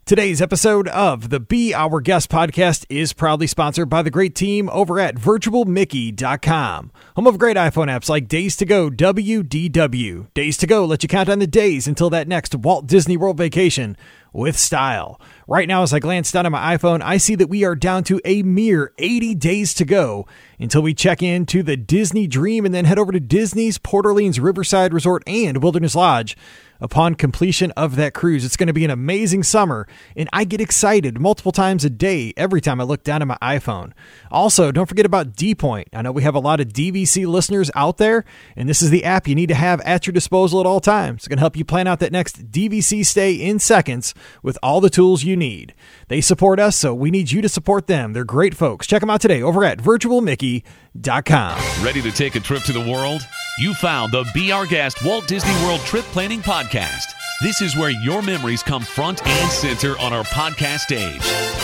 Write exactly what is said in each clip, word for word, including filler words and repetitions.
Today's episode of the Be Our Guest podcast is proudly sponsored by the great team over at virtual mickey dot com. Home of great iPhone apps like Days to Go W D W. Days to Go let you count down the days until that next Walt Disney World vacation with style. Right now, as I glance down at my iPhone, I see that we are down to a mere eighty days to go until we check into the Disney Dream and then head over to Disney's Port Orleans Riverside Resort and Wilderness Lodge. Upon completion of that cruise, it's going to be an amazing summer, and I get excited multiple times a day every time I look down at my iPhone. Also, don't forget about D-Point. I know we have a lot of D V C listeners out there, and this is the app you need to have at your disposal at all times. It's going to help you plan out that next D V C stay in seconds with all the tools you need. They support us, so we need you to support them. They're great folks. Check them out today over at virtual mickey dot com. Ready to take a trip to the world? You found the Be Our Guest Walt Disney World Trip Planning Podcast. This is where your memories come front and center on our podcast stage.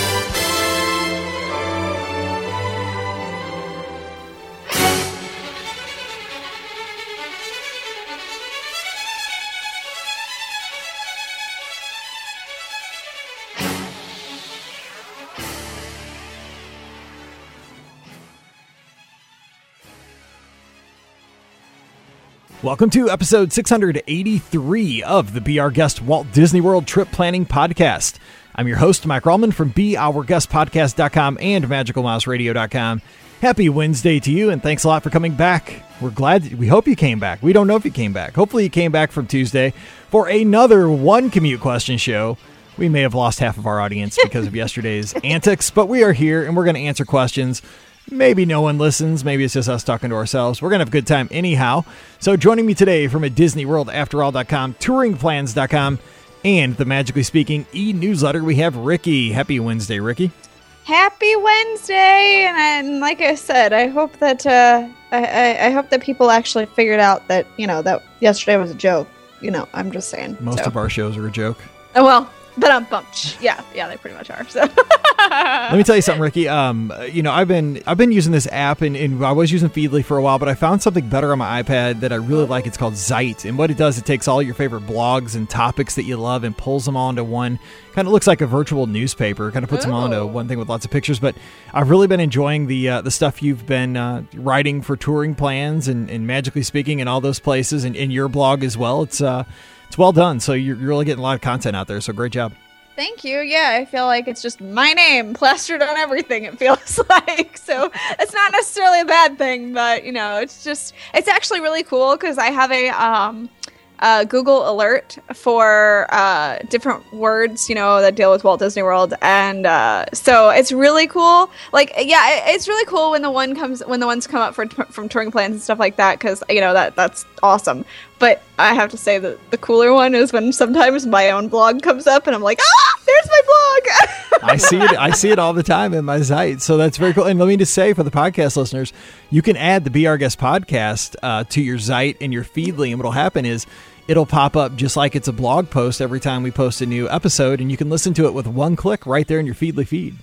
Welcome to episode six hundred eighty-three of the Be Our Guest Walt Disney World Trip Planning Podcast. I'm your host, Mike Rallman from be our guest podcast dot com and magical mouse radio dot com. Happy Wednesday to you, and thanks a lot for coming back. We're glad, we hope you came back. We don't know if you came back. Hopefully you came back from Tuesday for another One Commute Question show. We may have lost half of our audience because of yesterday's antics, but we are here and we're going to answer questions. Maybe no one listens. Maybe it's just us talking to ourselves. We're going to have a good time anyhow. So joining me today from a Disney World After All dot com, touring plans dot com, and the Magically Speaking e-newsletter, we have Ricky. Happy Wednesday, Ricky. Happy Wednesday. And, and like I said, I hope that uh, I, I, I hope that people actually figured out that, you know, that yesterday was a joke. You know, I'm just saying. Most so. of our shows are a joke. Oh, well, but I'm bumped. Yeah, yeah, they pretty much are. So. Let me tell you something, Ricky. Um, you know, I've been I've been using this app, and, and I was using Feedly for a while, but I found something better on my iPad that I really like. It's called Zite, and what it does, it takes all your favorite blogs and topics that you love and pulls them all into one. Kind of looks like a virtual newspaper. Kind of puts Ooh. them all into one thing with lots of pictures. But I've really been enjoying the uh, the stuff you've been uh, writing for Touring Plans and, and Magically Speaking and all those places, and in your blog as well. It's uh, it's well done. So you're, you're really getting a lot of content out there. So great job. Thank you. Yeah, I feel like it's just my name plastered on everything, it feels like. So it's not necessarily a bad thing, but, you know, it's just, it's actually really cool because I have a um, uh, Google alert for uh, different words, you know, that deal with Walt Disney World. And uh, so it's really cool. Like, yeah, it's really cool when the one comes, when the ones come up for, from touring plans and stuff like that, because, you know, that that's awesome. But I have to say that the cooler one is when sometimes my own blog comes up and I'm like, ah, there's my blog. I see it. I see it all the time in my site. So that's very cool. And let me just say for the podcast listeners, you can add the Be Our Guest podcast uh, to your site and your Feedly. And what'll happen is it'll pop up just like it's a blog post every time we post a new episode. And you can listen to it with one click right there in your Feedly feed.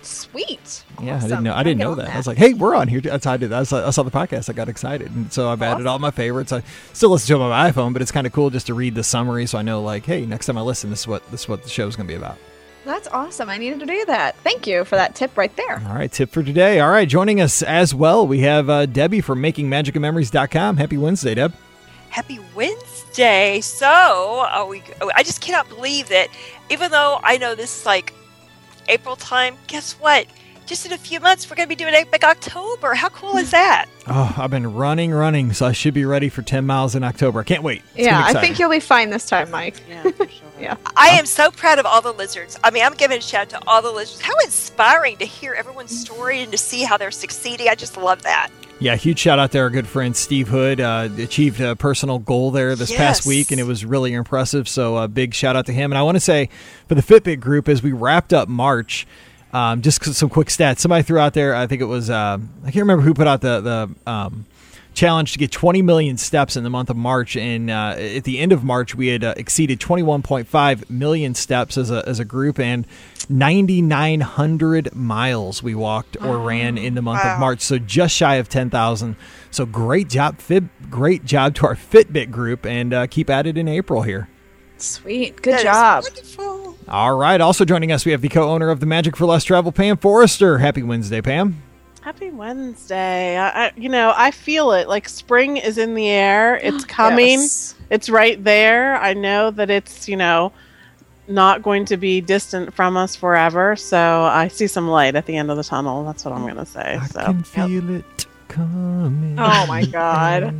Sweet. Yeah, awesome. I didn't know. I didn't know that. that. I was like, "Hey, we're on here." That's how I did that. I saw, I saw the podcast. I got excited, and so I've added all my favorites. I still listen to them on my iPhone, but it's kind of cool just to read the summary, so I know, like, hey, next time I listen, this is what this is what the show's going to be about. That's awesome. I needed to do that. Thank you for that tip right there. All right, tip for today. All right, joining us as well, we have uh, Debbie from making magical memories dot com. Happy Wednesday, Deb. Happy Wednesday. So, uh, we, I just cannot believe that, even though I know this is like April time, guess what? Just in a few months, we're going to be doing Epic October. How cool is that? Oh, I've been running, running, so I should be ready for ten miles in October. I can't wait. It's yeah, I think you'll be fine this time, Mike. Yeah, for sure. yeah. I am so proud of all the lizards. I mean, I'm giving a shout out to all the lizards. How inspiring to hear everyone's story and to see how they're succeeding. I just love that. Yeah, huge shout out to our good friend Steve Hood. Uh, achieved a personal goal there this yes. past week, and it was really impressive. So a uh, big shout out to him. And I want to say for the Fitbit group, as we wrapped up March, Um, just some quick stats. Somebody threw out there, I think it was, uh, I can't remember who put out the, the um, challenge to get twenty million steps in the month of March. And uh, at the end of March, we had uh, exceeded twenty-one point five million steps as a as a group, and nine thousand nine hundred miles we walked or ran in the month wow. of March. So just shy of ten thousand. So great job, Fit, great job to our Fitbit group, and uh, keep at it in April here. Sweet. Good that job. Wonderful. All right. Also joining us, we have the co-owner of the Magic for Less Travel, Pam Forrester. Happy Wednesday, Pam. Happy Wednesday. I, I, you know, I feel it. Like spring is in the air. It's coming. Yes. It's right there. I know that it's, you know, not going to be distant from us forever. So I see some light at the end of the tunnel. That's what I'm going to say. I so. can feel it coming. Oh, my God.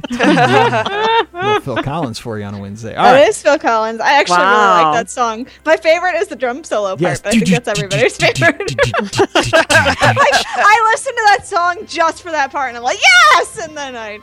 Little Phil Collins for you on a Wednesday. All That right. is Phil Collins. I actually Wow. really like that song. My favorite is the drum solo part, Yes. but I think that's everybody's favorite. like, I listen to that song just for that part, and I'm like, yes! And then I...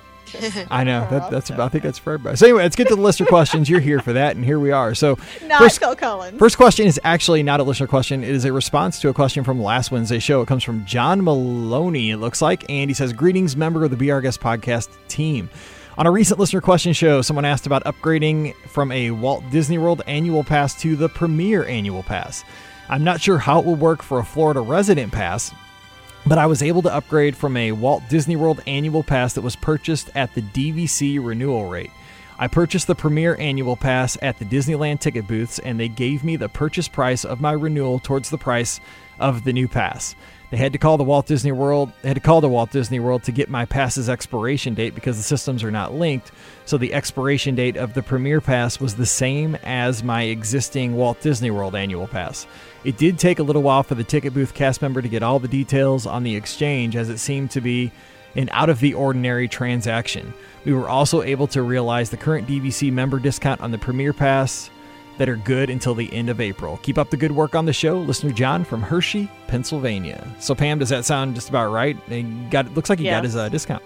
I know. That, that's about, I think that's for everybody. So anyway, let's get to the listener questions. You're here for that, and here we are. So Not first, Phil Collins. first question is actually not a listener question. It is a response to a question from last Wednesday's show. It comes from John Maloney, it looks like, and he says, greetings, member of the Be Our Guest podcast team. On a recent listener question show, someone asked about upgrading from a Walt Disney World annual pass to the Premier annual pass. I'm not sure how it will work for a Florida resident pass, but I was able to upgrade from a Walt Disney World annual pass that was purchased at the D V C renewal rate. I purchased the Premier annual pass at the Disneyland ticket booths, and they gave me the purchase price of my renewal towards the price of the new pass. They had to call the Walt Disney World. They had to call the Walt Disney World to get my pass's expiration date because the systems are not linked. So the expiration date of the Premier Pass was the same as my existing Walt Disney World annual pass. It did take a little while for the ticket booth cast member to get all the details on the exchange, as it seemed to be an out-of-the-ordinary transaction. We were also able to realize the current D V C member discount on the Premier Pass that are good until the end of April. Keep up the good work on the show. Listener John from Hershey, Pennsylvania. So Pam, does that sound just about right? He got, looks like he Yes. got his uh, discount.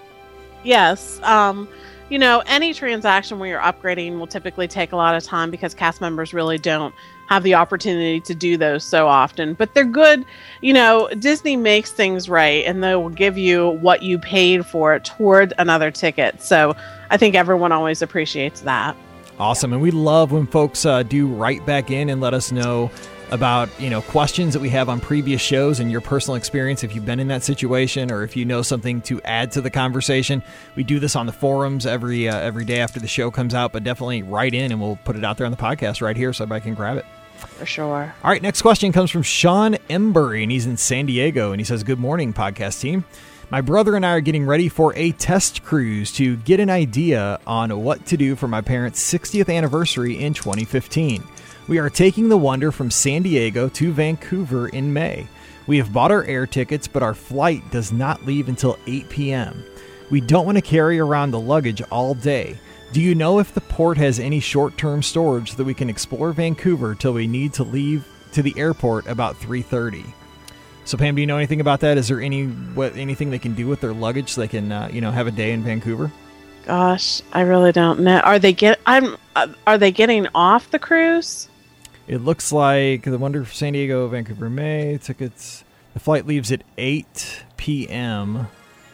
Yes. Um, you know, any transaction where you're upgrading will typically take a lot of time because cast members really don't have the opportunity to do those so often. But they're good. You know, Disney makes things right, and they will give you what you paid for it toward another ticket. So I think everyone always appreciates that. Awesome. And we love when folks uh, do write back in and let us know about, you know, questions that we have on previous shows and your personal experience if you've been in that situation, or if you know something to add to the conversation. We do this on the forums every uh, every day after the show comes out, but definitely write in and we'll put it out there on the podcast right here so everybody can grab it. For sure. All right, next question comes from Sean Embury, and he's in San Diego, and he says, good morning, podcast team. My brother and I are getting ready for a test cruise to get an idea on what to do for my parents' sixtieth anniversary in twenty fifteen. We are taking the Wonder from San Diego to Vancouver in May. We have bought our air tickets, but our flight does not leave until eight p.m. We don't want to carry around the luggage all day. Do you know if the port has any short-term storage so that we can explore Vancouver till we need to leave to the airport about three thirty? So Pam, do you know anything about that? Is there any what anything they can do with their luggage so they can uh, you know have a day in Vancouver? Gosh, I really don't know. Are they get? I'm. Uh, are they getting off the cruise? It looks like the Wonder for San Diego, Vancouver, May tickets. The flight leaves at eight p.m.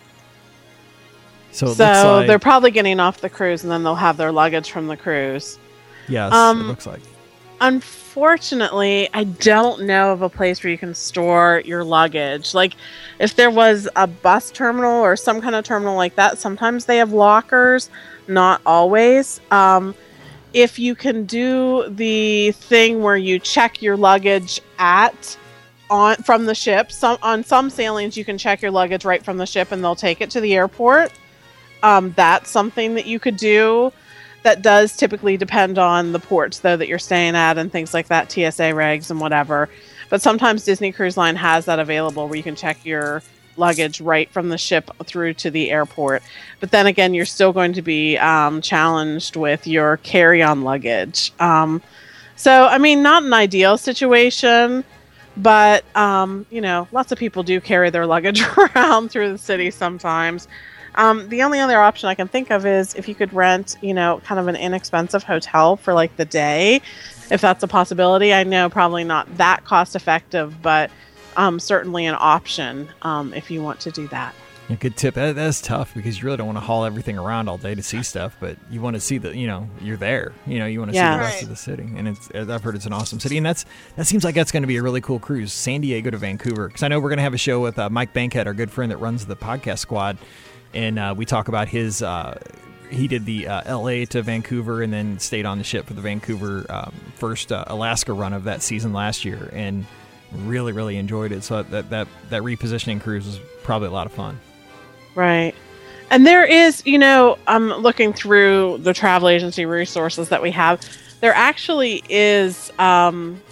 So it so looks like they're probably getting off the cruise, and then they'll have their luggage from the cruise. yes, um, it looks like. Unfortunately, I don't know of a place where you can store your luggage. Like, if there was a bus terminal or some kind of terminal like that, sometimes they have lockers, not always. Um, if you can do the thing where you check your luggage at on from the ship, some on some sailings you can check your luggage right from the ship and they'll take it to the airport. Um, that's something that you could do. That does typically depend on the ports, though, that you're staying at and things like that, T S A regs and whatever. But sometimes Disney Cruise Line has that available where you can check your luggage right from the ship through to the airport. But then again, you're still going to be um, challenged with your carry-on luggage. Um, so, I mean, not an ideal situation, but, um, you know, lots of people do carry their luggage around through the city sometimes. Um, the only other option I can think of is if you could rent, you know, kind of an inexpensive hotel for like the day, if that's a possibility. I know probably not that cost effective, but um, certainly an option um, if you want to do that. A good tip. That, that's tough because you really don't want to haul everything around all day to see stuff, but you want to see the, you know, you're there. You know, you want to Yeah. see the rest Right. of the city, and it's. I've heard it's an awesome city, and that's that seems like that's going to be a really cool cruise, San Diego to Vancouver. Because I know we're going to have a show with uh, Mike Bankhead, our good friend that runs the podcast squad. And uh, we talk about his uh, he did the uh, L A to Vancouver and then stayed on the ship for the Vancouver um, first uh, Alaska run of that season last year, and really, really enjoyed it. So that that that repositioning cruise was probably a lot of fun. Right. And there is, you know, I'm looking through the travel agency resources that we have. There actually is um,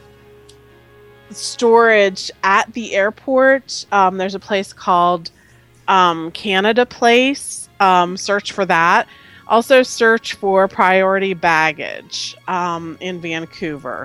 storage at the airport. Um, there's a place called um, Canada Place. Um, search for that. Also search for Priority Baggage um, in Vancouver.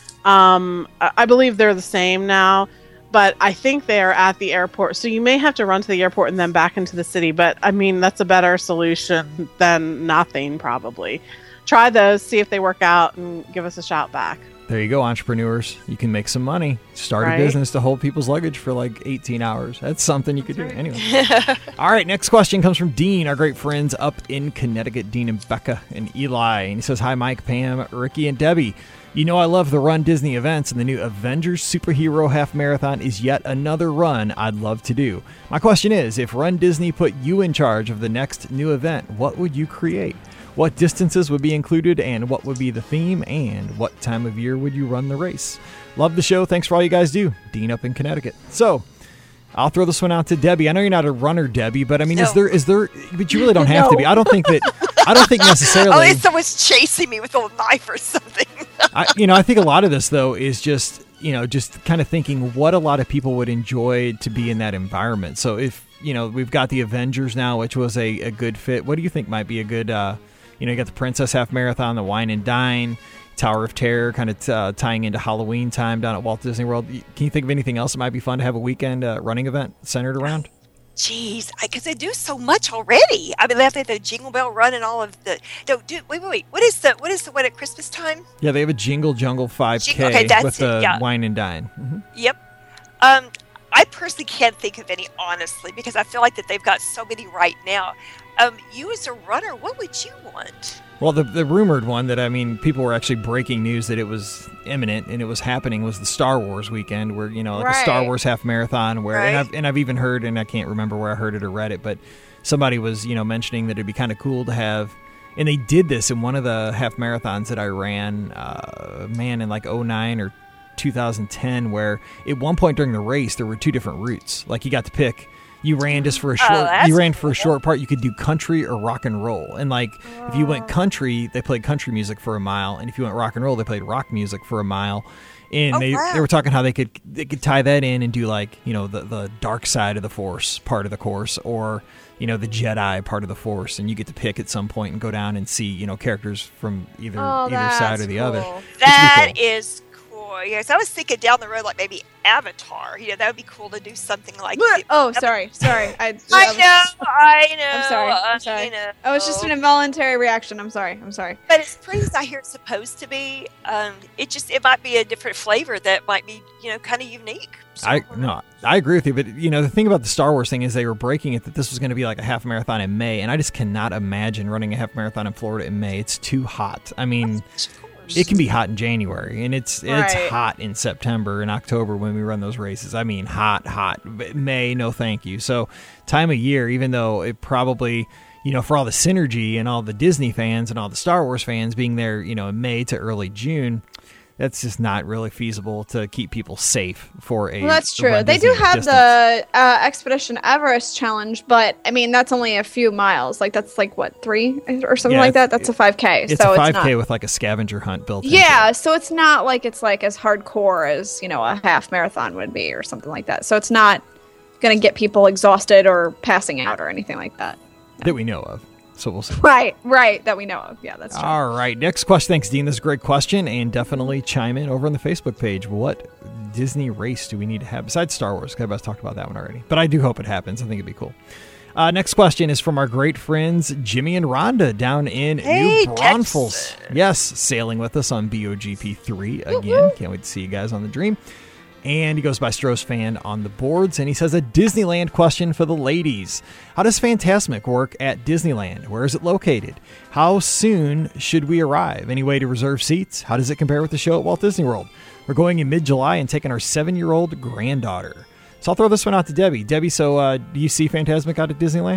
Um, I-, I believe they're the same now. But I think they are at the airport. So you may have to run to the airport and then back into the city. But, I mean, that's a better solution than nothing, probably. Try those, see if they work out, and give us a shout back. There you go, entrepreneurs. You can make some money. Start Right. a business to hold people's luggage for like eighteen hours. That's something you could do. Anyway. All right, next question comes from Dean, our great friends up in Connecticut, Dean and Becca and Eli. And he says, hi, Mike, Pam, Ricky, and Debbie. You know I love the Run Disney events, and the new Avengers Superhero Half Marathon is yet another run I'd love to do. My question is, if Run Disney put you in charge of the next new event, what would you create? What distances would be included, and what would be the theme, and what time of year would you run the race? Love the show. Thanks for all you guys do. Dean up in Connecticut. So, I'll throw this one out to Debbie. I know you're not a runner, Debbie, but I mean, No. is there, is there, but you really don't have No. to be. I don't think that, I don't think necessarily. Oh, if someone's chasing me with a knife or something. I, you know, I think a lot of this, though, is just, you know, just kind of thinking what a lot of people would enjoy to be in that environment. So if, you know, we've got the Avengers now, which was a, a good fit. What do you think might be a good, uh, you know, you got the Princess Half Marathon, the Wine and Dine, Tower of Terror, kind of uh, tying into Halloween time down at Walt Disney World. Can you think of anything else that might be fun to have a weekend uh, running event centered around? Jeez, because they do so much already. I mean, they have the Jingle Bell Run and all of the. No, do wait, wait, wait. What is the what is the one at Christmas time? Yeah, they have a Jingle Jungle five K Jingle- okay, that's with it, the yeah. Wine and Dine. Mm-hmm. Yep. Um, I personally can't think of any, honestly, because I feel like that they've got so many right now. Um, you as a runner, what would you want? Well, the the rumored one that, I mean, people were actually breaking news that it was imminent and it was happening was the Star Wars weekend, where, you know, like a Star Right. Wars half marathon, where, and Right. I've and I've even heard, and I can't remember where I heard it or read it, but somebody was, you know, mentioning that it'd be kind of cool to have, and they did this in one of the half marathons that I ran, uh, man, in like oh nine or two thousand ten, where at one point during the race there were two different routes. Like, you got to pick. You ran just for a short. that's you ran for a cool. short part. You could do country or rock and roll. And like, if you went country, they played country music for a mile, and if you went rock and roll, they played rock music for a mile. And Oh, they wow. they were talking how they could they could tie that in and do, like, you know, the the dark side of the Force part of the course, or, you know, the Jedi part of the Force, and you get to pick at some point and go down and see, you know, characters from either Oh, either side that's or the other. cool. That cool. is cool. Yes, I was thinking down the road, like maybe Avatar. You know, that would be cool to do something like. Oh, sorry, sorry. I, I was- know, I know. I'm sorry. I'm I sorry. know. Oh, it's just an involuntary reaction. I'm sorry. I'm sorry. But as pretty as I hear it's supposed to be, um, it just it might be a different flavor that might be, you know, kind of unique. So, I no, I agree with you, but you know, the thing about the Star Wars thing is they were breaking it that this was going to be like a half marathon in May, and I just cannot imagine running a half marathon in Florida in May. It's too hot. I mean, of course. it can be hot in January, and it's it's Right. hot in September and October when we run those races. I mean, hot, hot. But May, no thank you. So, time of year, even though it probably, you know, for all the synergy and all the Disney fans and all the Star Wars fans being there, you know, in May to early June, that's just not really feasible to keep people safe for a. Well, that's a true. Run They do Disney have distance. the uh, Expedition Everest challenge, but I mean that's only a few miles. Like that's like what three or something Yeah, like that. it's- That's a five K. It's so a five it's K not. with like a scavenger hunt built into Yeah, it. so it's not like it's like as hardcore as you know a half marathon would be or something like that. So it's not gonna get people exhausted or passing out or anything like that. that we know of. So we'll see. Right, right. That we know of. Yeah, that's true. All right. Next question. Thanks, Dean. This is a great question. And definitely chime in over on the Facebook page. What Disney race do we need to have besides Star Wars? Because I've talked about that one already. But I do hope it happens. I think it'd be cool. Uh, next question is from our great friends Jimmy and Rhonda down in Hey, New Braunfels. Texas. Yes, sailing with us on B O G P three again. Can't wait to see you guys on the Dream. And he goes by Stroh's Fan on the boards, and he says a Disneyland question for the ladies. How does Fantasmic work at Disneyland? Where is it located? How soon should we arrive? Any way to reserve seats? How does it compare with the show at Walt Disney World? We're going in mid-July and taking our seven-year-old granddaughter. So I'll throw this one out to Debbie. Debbie, so uh, do you see Fantasmic out at Disneyland?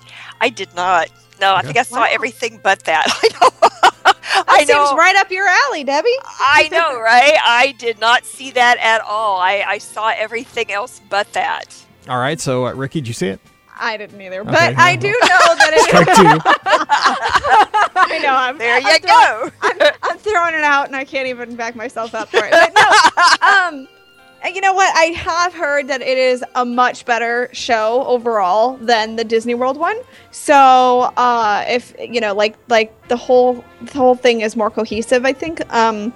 I did not. No, I Okay. think I saw Wow. everything but that. I know. That I know. seems right up your alley, Debbie. I know, right? I did not see that at all. I, I saw everything else but that. All right, so uh, Ricky, did you see it? I didn't either, Okay, but well, I do know that it Strike two. I know. I'm, There I'm you throwing- go. I'm, I'm throwing it out, and I can't even back myself up for it. But no, um, and you know what? I have heard that it is a much better show overall than the Disney World one. So, uh, if you know, like, like the whole the whole thing is more cohesive, I think. Um,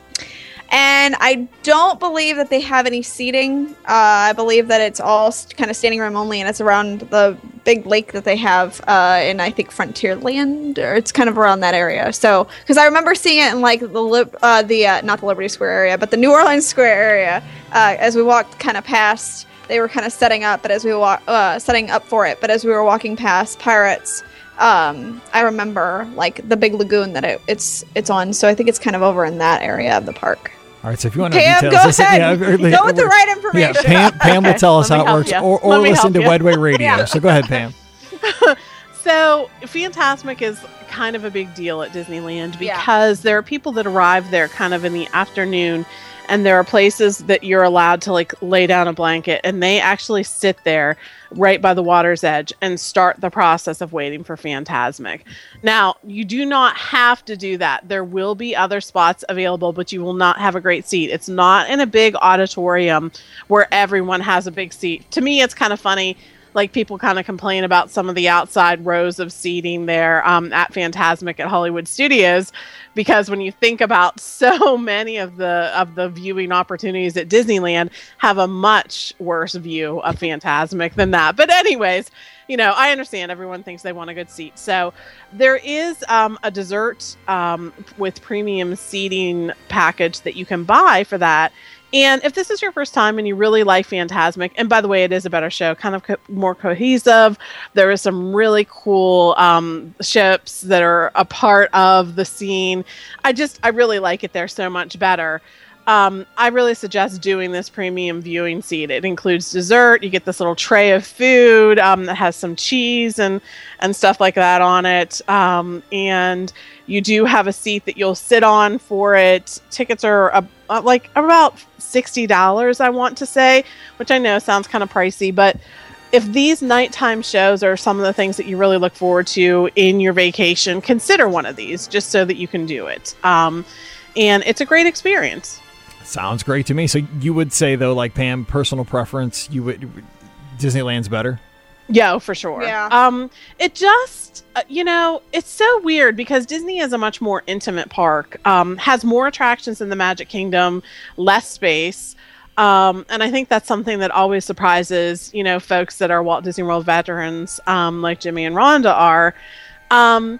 and I don't believe that they have any seating. Uh, I believe that it's all kind of standing room only, and it's around the big lake that they have uh, in, I think, Frontierland, or it's kind of around that area. So, because I remember seeing it in like the Lib- uh, the uh, not the Liberty Square area, but the New Orleans Square area. Uh, as we walked kind of past, they were kind of setting up, but as we walk, uh, setting up for it. But as we were walking past Pirates, um, I remember like the big lagoon that it, it's it's on. So I think it's kind of over in that area of the park. All right, so if you want to Pam, details, go listen- ahead. yeah, Go yeah, with the right information. Yeah, Pam, Pam will Okay, tell us let how me it help works, you. or, or Let me listen to help you. Wedway Radio. Yeah. So go ahead, Pam. So, Fantasmic is kind of a big deal at Disneyland Yeah. because there are people that arrive there kind of in the afternoon, and there are places that you're allowed to like lay down a blanket, and they actually sit there right by the water's edge and start the process of waiting for Fantasmic. Now, you do not have to do that. There will be other spots available, but you will not have a great seat. It's not in a big auditorium where everyone has a big seat. To me, it's kind of funny. Like, people kind of complain about some of the outside rows of seating there um, at Fantasmic at Hollywood Studios, because when you think about so many of the of the viewing opportunities at Disneyland have a much worse view of Fantasmic than that. But anyways, you know, I understand everyone thinks they want a good seat. So there is um, a dessert um, with premium seating package that you can buy for that. And if this is your first time and you really like Fantasmic, and by the way, it is a better show, kind of co- more cohesive. There is some really cool um, ships that are a part of the scene. I just, I really like it there so much better. Um, I really suggest doing this premium viewing seat. It includes dessert. You get this little tray of food um, that has some cheese and, and stuff like that on it. Um, and you do have a seat that you'll sit on for it. Tickets are uh, uh, like about sixty dollars, I want to say, which I know sounds kind of pricey, but if these nighttime shows are some of the things that you really look forward to in your vacation, consider one of these just so that you can do it. Um, and it's a great experience. Sounds great to me. So you would say, though, like Pam, personal preference, you would Disneyland's better? Yeah, for sure. Yeah. Um, it just, uh, you know, it's so weird because Disney is a much more intimate park, um, has more attractions than the Magic Kingdom, less space. Um, and I think that's something that always surprises, you know, folks that are Walt Disney World veterans, um, like Jimmy and Rhonda are. Um,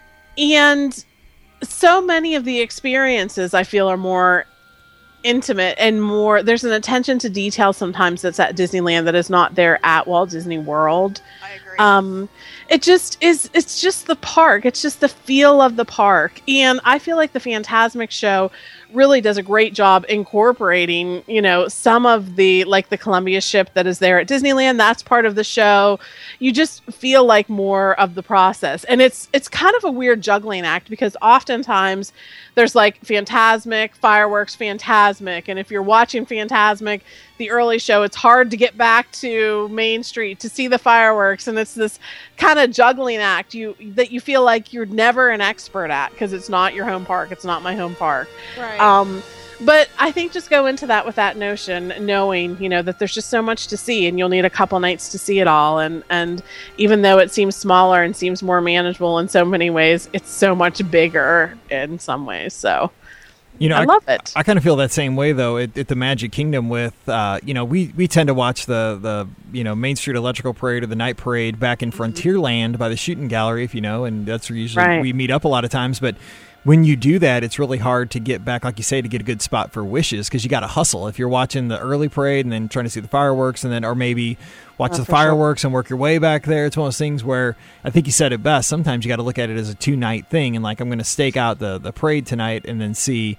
and so many of the experiences I feel are more intimate and more, there's an attention to detail sometimes that's at Disneyland that is not there at Walt Disney World. I agree. Um, it just is, it's just the park. It's just the feel of the park. And I feel like the Fantasmic show really does a great job incorporating, you know, some of the, like the Columbia ship that is there at Disneyland. That's part of the show. You just feel like more of the process. And it's, it's kind of a weird juggling act because oftentimes there's like Fantasmic, fireworks, Fantasmic. And if you're watching Fantasmic, the early show, it's hard to get back to Main Street to see the fireworks. And it's this kind of juggling act you that you feel like you're never an expert at because it's not your home park. It's not my home park. Right. Um, but I think just go into that with that notion, knowing, you know, that there's just so much to see and you'll need a couple nights to see it all. And, and even though it seems smaller and seems more manageable in so many ways, it's so much bigger in some ways. So You know, I, I love it. I kind of feel that same way though at, at the Magic Kingdom with, uh, you know, we, we tend to watch the, the, you know, Main Street Electrical Parade or the Night Parade back in Frontierland by the Shooting Gallery, if you know, and that's where usually Right. we meet up a lot of times. But when you do that, it's really hard to get back, like you say, to get a good spot for Wishes because you got to hustle. If you're watching the early parade and then trying to see the fireworks and then, or maybe watch Oh, the for fireworks and work your way back there. It's one of those things where I think you said it best. Sometimes you got to look at it as a two night thing and like, I'm going to stake out the, the parade tonight and then see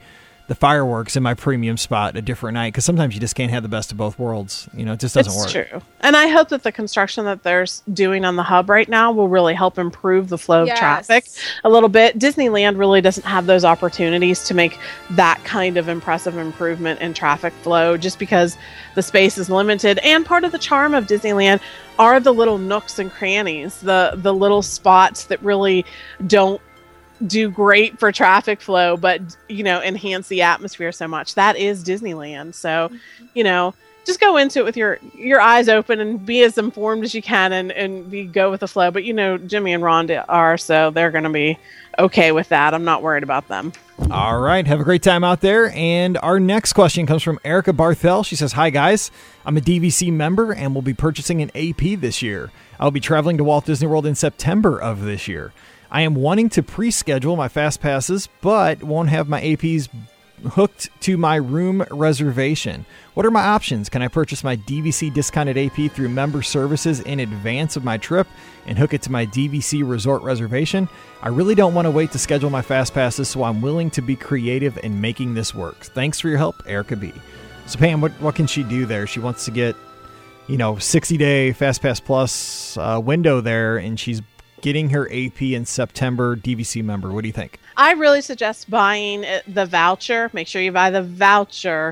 the fireworks in my premium spot a different night, because sometimes you just can't have the best of both worlds. You know, it just doesn't it's work. True. And I hope that the construction that they're s- doing on the hub right now will really help improve the flow Yes. of traffic a little bit. Disneyland really doesn't have those opportunities to make that kind of impressive improvement in traffic flow, just because the space is limited. And part of the charm of Disneyland are the little nooks and crannies, the the little spots that really don't do great for traffic flow, but, you know, enhance the atmosphere so much. That is Disneyland. So, you know, just go into it with your your eyes open and be as informed as you can, and and be go with the flow. But, you know, Jimmy and Rhonda are, so they're going to be okay with that. I'm not worried about them. All right. Have a great time out there. And our next question comes from Erica Barthel. She says, hi, guys. I'm a D V C member and will be purchasing an A P this year. I'll be traveling to Walt Disney World in September of this year. I am wanting to pre-schedule my fast passes, but won't have my A Ps hooked to my room reservation. What are my options? Can I purchase my D V C discounted A P through member services in advance of my trip and hook it to my D V C resort reservation? I really don't want to wait to schedule my fast passes, so I'm willing to be creative in making this work. Thanks for your help, Erica B. So Pam, what, what can she do there? She wants to get, you know, sixty day Fast Pass Plus uh, window there, and she's getting her A P in September. D V C member. What do you think? I really suggest buying the voucher. Make sure you buy the voucher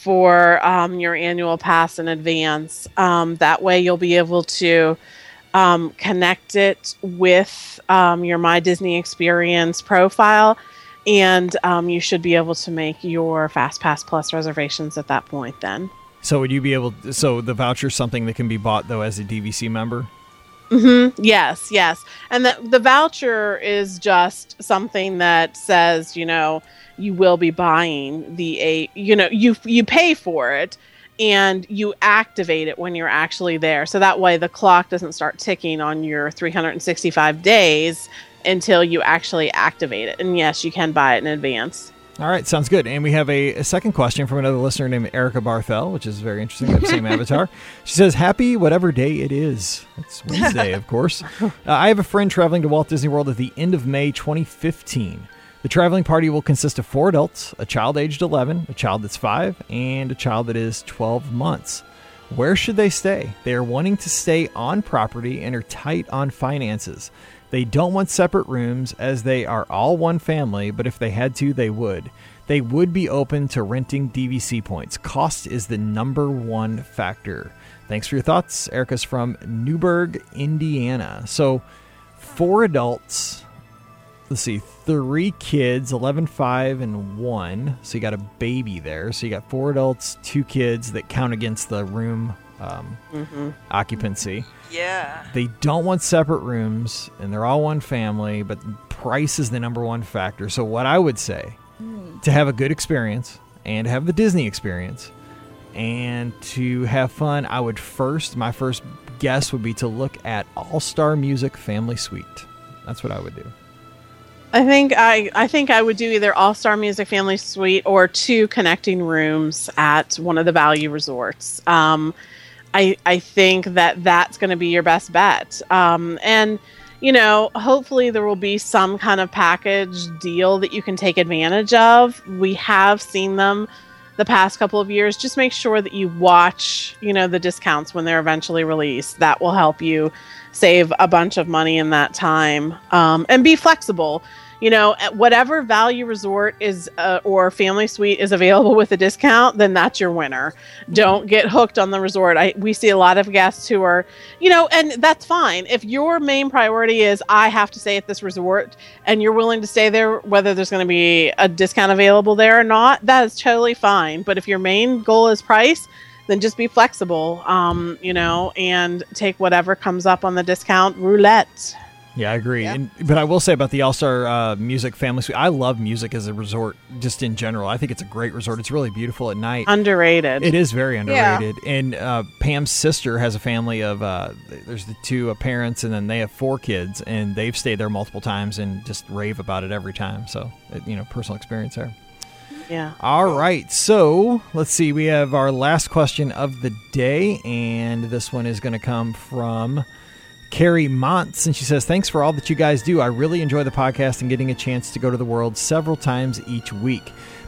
for um, your annual pass in advance. Um, that way you'll be able to um, connect it with um, your My Disney Experience profile, and um, you should be able to make your Fast Pass Plus reservations at that point then. So would you be able to, so the voucher is something that can be bought, though, as a D V C member? Mm-hmm. Yes, yes. And the, the voucher is just something that says, you know, you will be buying the, a, you know, you you pay for it and you activate it when you're actually there. So that way the clock doesn't start ticking on your three hundred sixty-five days until you actually activate it. And yes, you can buy it in advance. All right, sounds good. And we have a, a second question from another listener named Erica Barthel, which is very interesting. They have the same avatar. She says, happy whatever day it is. It's Wednesday, of course. Uh, I have a friend traveling to Walt Disney World at the end of May twenty fifteen. The traveling party will consist of four adults, a child aged eleven, a child that's five, and a child that is twelve months. Where should they stay? They are wanting to stay on property and are tight on finances. They don't want separate rooms as they are all one family, but if they had to, they would. They would be open to renting D V C points. Cost is the number one factor. Thanks for your thoughts. Erica's from Newburgh, Indiana. So, four adults, let's see, three kids, eleven, five, and one. So you got a baby there. So you got four adults, two kids that count against the room um, mm-hmm. occupancy. Yeah. They don't want separate rooms, and they're all one family, but price is the number one factor. So what I would say, mm. to have a good experience and have the Disney experience and to have fun, I would first, my first guess would be to look at All-Star Music Family Suite. That's what I would do. I think I, I think I would do either All-Star Music Family Suite or two connecting rooms at one of the value resorts. Um, I, I think that that's going to be your best bet. Um, and, you know, hopefully there will be some kind of package deal that you can take advantage of. We have seen them the past couple of years. Just make sure that you watch, you know, the discounts when they're eventually released. That will help you save a bunch of money in that time. Um, and be flexible. You know, at whatever value resort is uh, or family suite is available with a discount, then that's your winner. Don't get hooked on the resort. I, we see a lot of guests who are, you know, and that's fine. If your main priority is, I have to stay at this resort, and you're willing to stay there, whether there's going to be a discount available there or not, that is totally fine. But if your main goal is price, then just be flexible, um, you know, and take whatever comes up on the discount roulette. Yeah, I agree. Yeah. And, but I will say about the All-Star uh, Music Family Suite, I love music as a resort just in general. I think it's a great resort. It's really beautiful at night. Underrated. It is very underrated. Yeah. And uh, Pam's sister has a family of, uh, there's the two uh, parents, and then they have four kids, and they've stayed there multiple times and just rave about it every time. So, it, you know, personal experience there. Yeah. All right. So let's see. We have our last question of the day, and this one is going to come from Carrie Montz, and she says, thanks for all that you guys do. I really enjoy the podcast and getting a chance to go to the world several times each week.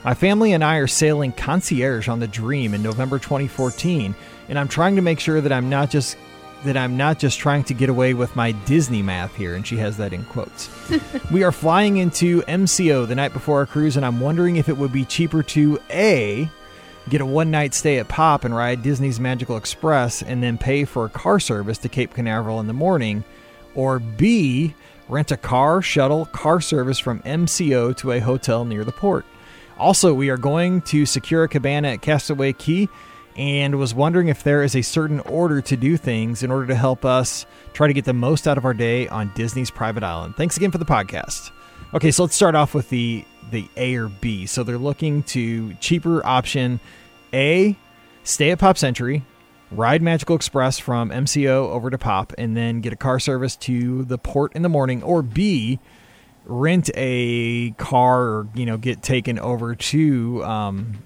My family and I are sailing Concierge on the Dream in November twenty fourteen, and I'm trying to make sure that I'm not just that I'm not just trying to get away with my Disney math here, and she has that in quotes. We are flying into M C O the night before our cruise, and I'm wondering if it would be cheaper to A, get a one-night stay at Pop and ride Disney's Magical Express and then pay for a car service to Cape Canaveral in the morning, or B, rent a car, shuttle, car service from M C O to a hotel near the port. Also, we are going to secure a cabana at Castaway Cay, and was wondering if there is a certain order to do things in order to help us try to get the most out of our day on Disney's private island. Thanks again for the podcast. Okay, so let's start off with the, the A or B. So they're looking to cheaper option A, stay at Pop Century, ride Magical Express from M C O over to Pop, and then get a car service to the port in the morning, or B, rent a car or, you know, get taken over to... Um,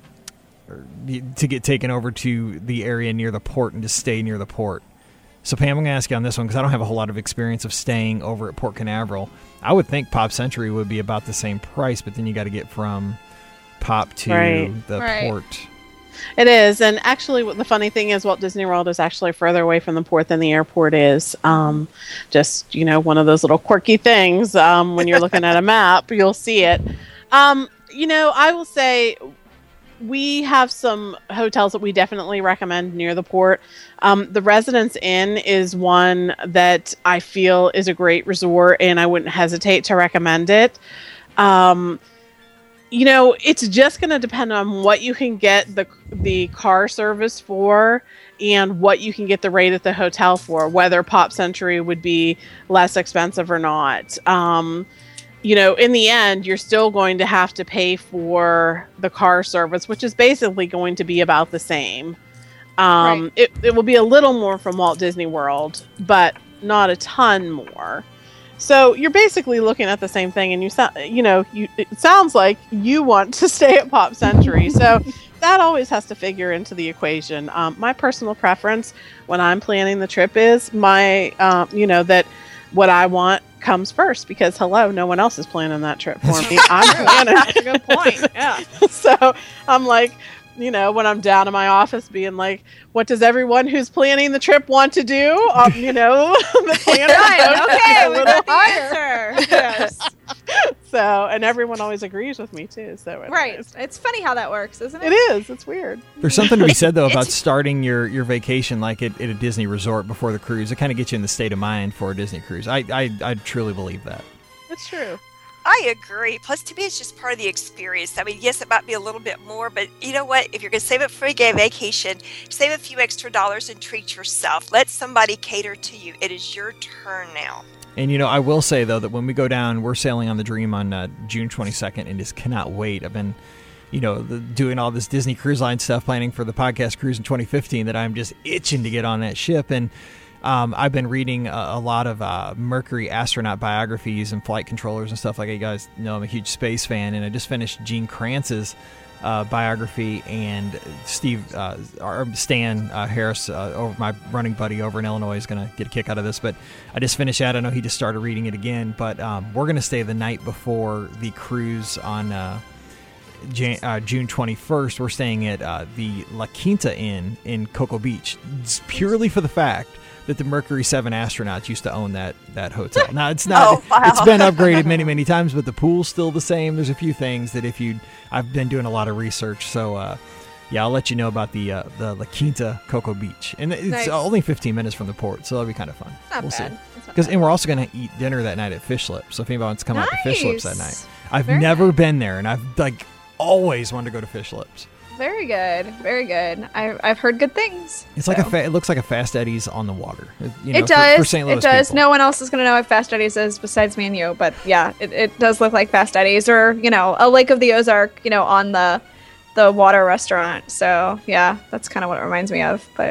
to get taken over to the area near the port and to stay near the port. So Pam, I'm going to ask you on this one because I don't have a whole lot of experience of staying over at Port Canaveral. I would think Pop Century would be about the same price, but then you got to get from Pop to right. the right. port. It is, and actually what the funny thing is, Walt Disney World is actually further away from the port than the airport is. Um, just, you know, one of those little quirky things. Um, when you're looking at a map, you'll see it. Um, you know, I will say... we have some hotels that we definitely recommend near the port. Um, the Residence Inn is one that I feel is a great resort, and I wouldn't hesitate to recommend it. Um, you know, it's just going to depend on what you can get the the car service for and what you can get the rate at the hotel for, whether Pop Century would be less expensive or not. Um You know, in the end, you're still going to have to pay for the car service, which is basically going to be about the same. Um, Right. it, it will be a little more from Walt Disney World, but not a ton more. So you're basically looking at the same thing, and you sound, you know, you it sounds like you want to stay at Pop Century. So that always has to figure into the equation. Um, my personal preference when I'm planning the trip is my, um, you know, that what I want comes first, because hello, no one else is planning that trip for me. I'm planning. That's a good point. Yeah. So I'm like, you know, when I'm down in my office being like, what does everyone who's planning the trip want to do? Um, you know, the planner Right. goes Okay. a We little got the higher. answer. Yes. So, and everyone always agrees with me too. So Right. anyways. It's funny how that works, isn't It it? is. It's weird. There's something to be said, though, about It's- starting your, your vacation like at, at a Disney resort before the cruise. It kind of gets you in the state of mind for a Disney cruise. I, I, I truly believe that. It's true. I agree. Plus, to me, it's just part of the experience. I mean, yes, it might be a little bit more, but you know what? If you're going to save it for a gay vacation, save a few extra dollars and treat yourself. Let somebody cater to you. It is your turn now. And, you know, I will say, though, that when we go down, we're sailing on the Dream on uh, June twenty-second and just cannot wait. I've been, you know, the, doing all this Disney Cruise Line stuff, planning for the podcast cruise in twenty fifteen, that I'm just itching to get on that ship. And um, I've been reading a, a lot of uh, Mercury astronaut biographies and flight controllers and stuff like that. You guys know I'm a huge space fan, and I just finished Gene Kranz's uh, biography, and Steve uh, or Stan uh, Harris, uh, over my running buddy over in Illinois, is going to get a kick out of this. But I just finished that. I know he just started reading it again. But um, we're going to stay the night before the cruise on uh, Jan- uh, June twenty-first. We're staying at uh, the La Quinta Inn in Cocoa Beach, it's purely for the fact that the Mercury seven astronauts used to own that that hotel. Now, it's not, Oh, wow. it's been upgraded many, many times, but the pool's still the same. There's a few things that if you, I've been doing a lot of research, so uh, yeah, I'll let you know about the uh, the La Quinta Cocoa Beach, and it's Nice. only fifteen minutes from the port, so that'll be kind of fun. Not we'll bad. see. It's not Because bad. and we're also going to eat dinner that night at Fish Lip. So if anybody wants to come out to Fish Lips that Nice. night, I've Very never nice. been there, and I've like always wanted to go to Fish Lips. Very good. Very good. I, I've heard good things. It's like so. a fa- it looks like a Fast Eddie's on the water. You know, It for- does. For, Saint Louis it does. people. No one else is going to know what Fast Eddie's is besides me and you. But yeah, it, it does look like Fast Eddie's, or you know, a Lake of the Ozark, you know, on the the water restaurant. So yeah, that's kind of what it reminds me of. But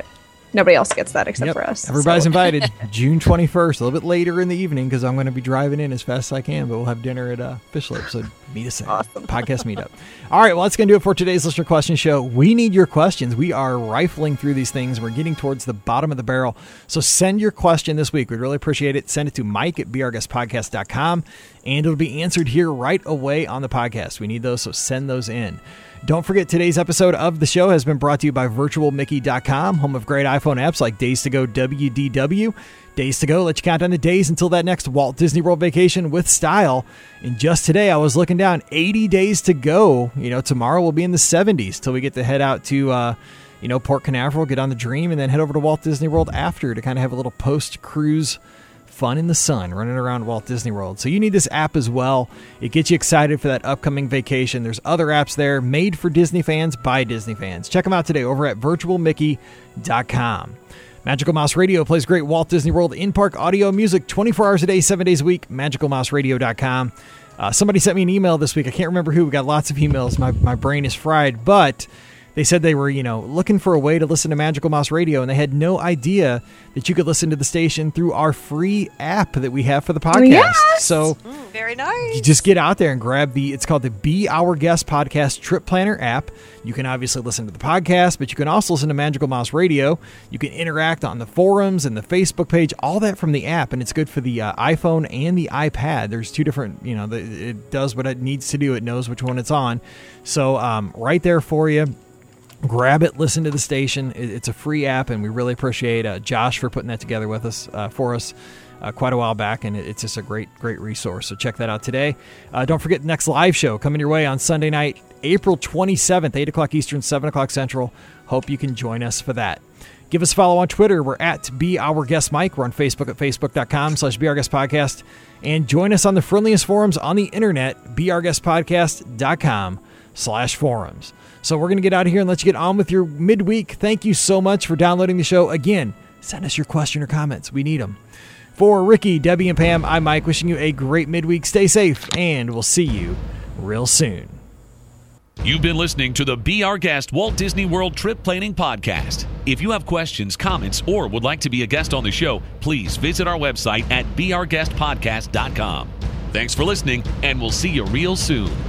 nobody else gets that except Yep. for us. Everybody's so. invited. June twenty-first, a little bit later in the evening because I'm going to be driving in as fast as I can, but we'll have dinner at uh, Fish Lip, so meet us there. Awesome. Podcast meetup. All right, well, that's going to do it for today's Listener Question Show. We need your questions. We are rifling through these things. We're getting towards the bottom of the barrel. So send your question this week. We'd really appreciate it. Send it to Mike at be our guest podcast dot com, and it'll be answered here right away on the podcast. We need those, so send those in. Don't forget, today's episode of the show has been brought to you by virtual mickey dot com, home of great iPhone apps like Days to Go W D W. Days to Go let you count down the days until that next Walt Disney World vacation with style. And just today, I was looking down, eighty days to go. You know, tomorrow we'll be in the seventies till we get to head out to, uh, you know, Port Canaveral, get on the Dream, and then head over to Walt Disney World after to kind of have a little post-cruise fun in the sun running around Walt Disney World. So you need this app as well. It gets you excited for that upcoming vacation. There's other apps there made for Disney fans by Disney fans. Check them out today over at virtual mickey dot com. Magical Mouse Radio plays great Walt Disney World in-park audio music twenty-four hours a day, seven days a week. magical mouse radio dot com. Uh, somebody sent me an email this week. I can't remember who. We got lots of emails. My, my brain is fried, but they said they were, you know, looking for a way to listen to Magical Mouse Radio, and they had no idea that you could listen to the station through our free app that we have for the podcast. Yes! So Mm, very nice. you just get out there and grab the, it's called the Be Our Guest Podcast Trip Planner app. You can obviously listen to the podcast, but you can also listen to Magical Mouse Radio. You can interact on the forums and the Facebook page, all that from the app, and it's good for the uh, iPhone and the iPad. There's two different, you know, the, it does what it needs to do. It knows which one it's on. So um, right there for you. Grab it, listen to the station. It's a free app, and we really appreciate uh, Josh for putting that together with us uh, for us uh, quite a while back, and it's just a great, great resource. So check that out today. Uh, don't forget the next live show coming your way on Sunday night, April twenty-seventh, eight o'clock Eastern, seven o'clock Central. Hope you can join us for that. Give us a follow on Twitter. We're at Be Our Guest Mike. We're on Facebook at facebook dot com slash Be Our Guest Podcast. And join us on the friendliest forums on the internet, be our guest podcast dot com slash forums. So we're going to get out of here and let you get on with your midweek. Thank you so much for downloading the show. Again, send us your question or comments. We need them. For Ricky, Debbie, and Pam, I'm Mike, wishing you a great midweek. Stay safe, and we'll see you real soon. You've been listening to the Be Our Guest Walt Disney World Trip Planning Podcast. If you have questions, comments, or would like to be a guest on the show, please visit our website at be our guest podcast dot com. Thanks for listening, and we'll see you real soon.